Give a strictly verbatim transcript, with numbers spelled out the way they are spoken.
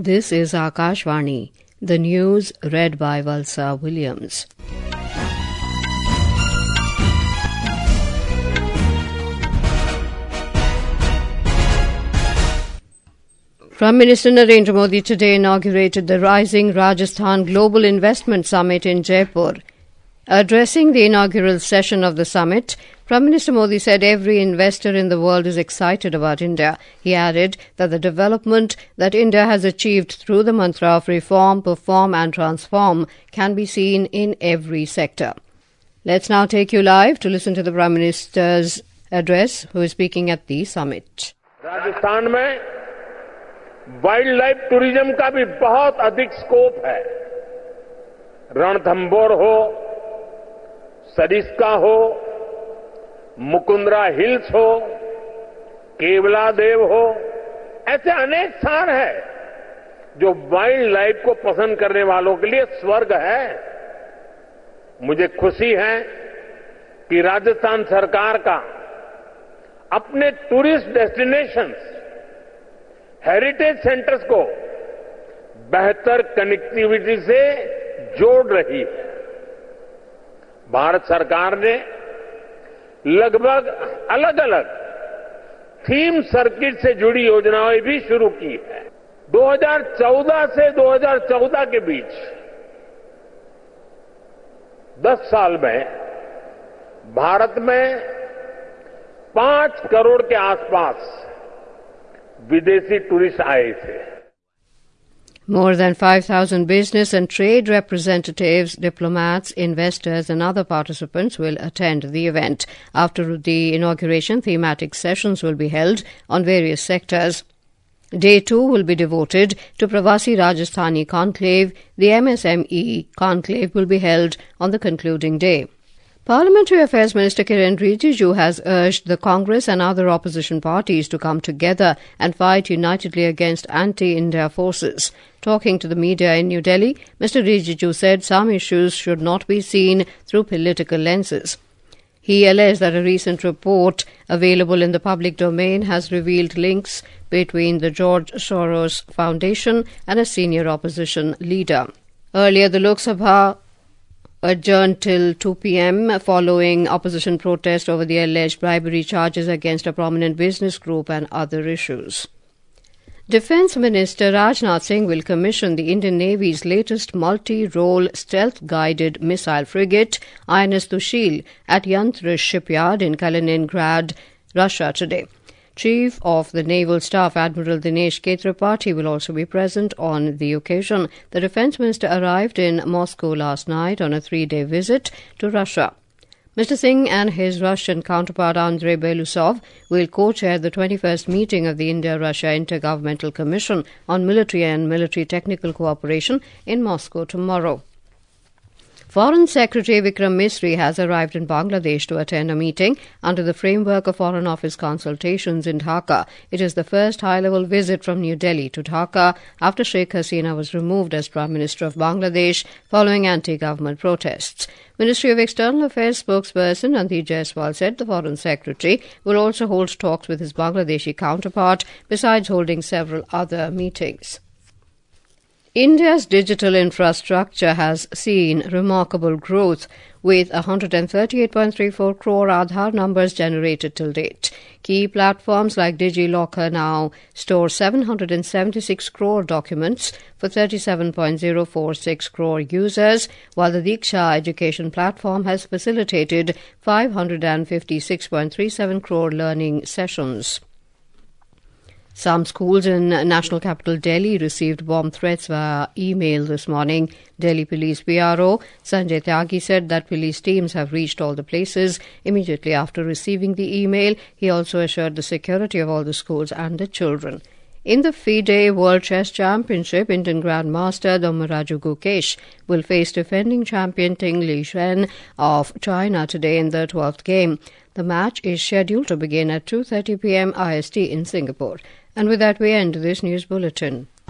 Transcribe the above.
This is Akashvani, the news read by Valsa Williams. Prime Minister Narendra Modi today inaugurated the Rising Rajasthan Global Investment Summit in Jaipur. Addressing the inaugural session of the summit, Prime Minister Modi said every investor in the world is excited about India. He added that the development that India has achieved through the mantra of reform, perform and transform can be seen in every sector. Let's now take you live to listen to the Prime Minister's address, who is speaking at the summit. Rajasthan में wild life tourism का भी बहुत अधिक scope है. रणथंभौर हो, सरिस्का हो, Mukundra hills हो, केवला देव हो, ऐसे अनेक स्थान हैं जो वाइल्ड लाइफ को पसंद करने वालों के लिए स्वर्ग है. मुझे खुशी है कि राजस्थान सरकार का अपने टूरिस्ट डेस्टिनेशंस, हेरिटेज सेंटर्स को बेहतर कनेक्टिविटी से जोड़ रही है. भारत सरकार ने लगभग अलग अलग थीम सर्किट से जुड़ी योजनाएं भी शुरू की है. दो हज़ार चौदह से दो हज़ार चौदह के बीच दस साल में भारत में पांच करोड़ के आसपास विदेशी टूरिस्ट आए थे. More than five thousand business and trade representatives, diplomats, investors and other participants will attend the event. After the inauguration, thematic sessions will be held on various sectors. Day two will be devoted to Pravasi Rajasthani Conclave. The M S M E Conclave will be held on the concluding day. Parliamentary Affairs Minister Kiren Rijiju has urged the Congress and other opposition parties to come together and fight unitedly against anti-India forces. Talking to the media in New Delhi, Mister Rijiju said some issues should not be seen through political lenses. He alleged that a recent report available in the public domain has revealed links between the George Soros Foundation and a senior opposition leader. Earlier, the Lok Sabha adjourned till two p.m. following opposition protest over the alleged bribery charges against a prominent business group and other issues. Defence Minister Rajnath Singh will commission the Indian Navy's latest multi-role stealth-guided missile frigate, I N S Tushil, at Yantra shipyard in Kaliningrad, Russia today. Chief of the Naval Staff Admiral Dinesh K. Tripathi will also be present on the occasion. The Defence Minister arrived in Moscow last night on a three-day visit to Russia. Mister Singh and his Russian counterpart Andrei Belousov will co-chair the twenty-first meeting of the India-Russia Intergovernmental Commission on Military and Military Technical Cooperation in Moscow tomorrow. Foreign Secretary Vikram Misri has arrived in Bangladesh to attend a meeting under the framework of Foreign Office consultations in Dhaka. It is the first high-level visit from New Delhi to Dhaka after Sheikh Hasina was removed as Prime Minister of Bangladesh following anti-government protests. Ministry of External Affairs spokesperson Nandhi Jaiswal said the Foreign Secretary will also hold talks with his Bangladeshi counterpart, besides holding several other meetings. India's digital infrastructure has seen remarkable growth, with one hundred thirty-eight point three four crore Aadhaar numbers generated till date. Key platforms like DigiLocker now store seven hundred seventy-six crore documents for thirty-seven point zero four six crore users, while the Diksha education platform has facilitated five hundred fifty-six point three seven crore learning sessions. Some schools in national capital Delhi received bomb threats via email this morning. Delhi Police P R O Sanjay Tyagi said that police teams have reached all the places immediately after receiving the email. He also assured the security of all the schools and the children. In the FIDE World Chess Championship, Indian Grandmaster Dhammaraju Gukesh will face defending champion Ting Lishen of China today in the twelfth game. The match is scheduled to begin at two thirty p.m. I S T in Singapore. And with that, we end this news bulletin.